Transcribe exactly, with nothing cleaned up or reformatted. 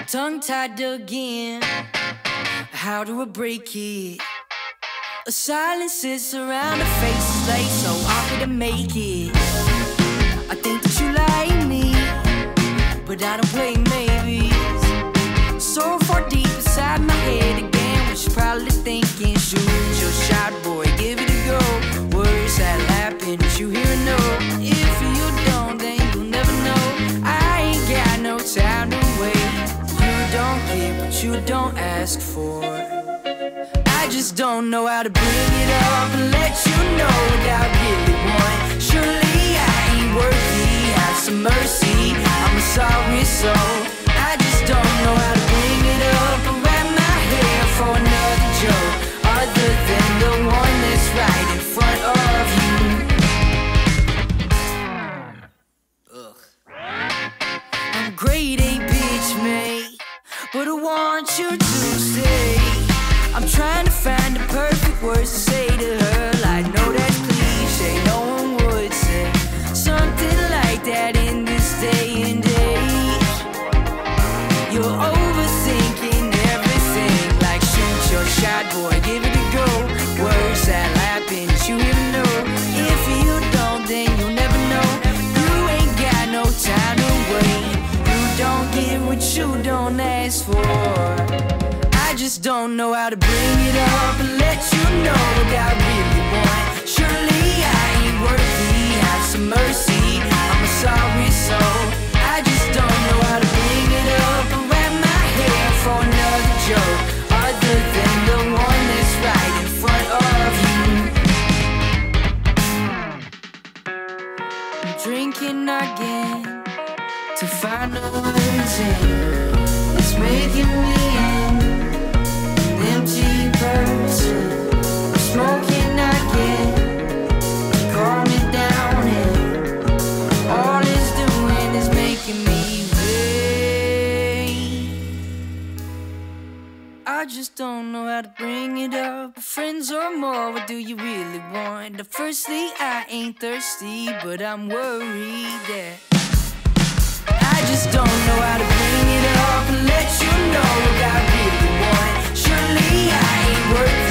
tongue-tied again. How do I break it? A silence sits around her face, it's like so awkward to make it. I think that you like me, but I don't play maybes. So far deep inside my head again, what you probably thinking? Shoot your shot, boy, give it a go. Words that happen, you hear a no. If you don't, then you'll never know. I ain't got no time to wait. You don't get what you don't ask for. I just don't know how to bring it up and let you know what I really want. Surely I ain't worthy, have some mercy, I'm a sorry soul. I just don't know how to bring it up and wrap my hair for another joke, other than the one that's right in front of you. Ugh. I'm grade A bitch, mate, but I want you to stay. I'm trying to find the perfect words to say to her. I know that's cliche, no one would say something like that in this day and age. You're overthinking everything, like shoot your shot, boy, give it a go. Words that happen, you even know. If you don't, then you'll never know. You ain't got no time to wait. You don't get what you don't ask for. I just don't know how to bring it up and let you know what I really want. Surely I ain't worthy, have some mercy, I'm a sorry soul. I just don't know how to bring it up and wrap my hair for another joke, other than the one that's right in front of you. I'm drinking again to find the words in. It's making me end. Empty person, smoking again, calm it down, and all it's doing is making me wait. I just don't know how to bring it up. Friends or more, what do you really want? Firstly, I ain't thirsty, but I'm worried that I just don't know how to bring it up and let you know what I really want. Surely I ain't worth